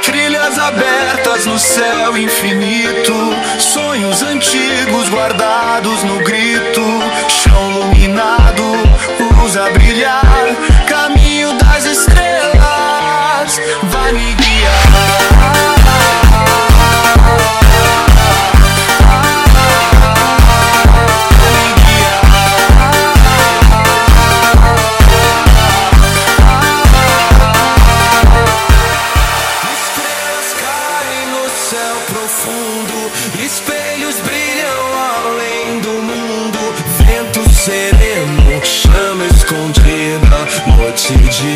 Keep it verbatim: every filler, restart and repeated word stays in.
Trilhas abertas no céu infinito, sonhos antigos guardados no grito. Chão iluminado, luz a brilhar, caminho das estrelas vai me guiar. Espelhos brilham além do mundo, vento sereno, chama escondida, noite de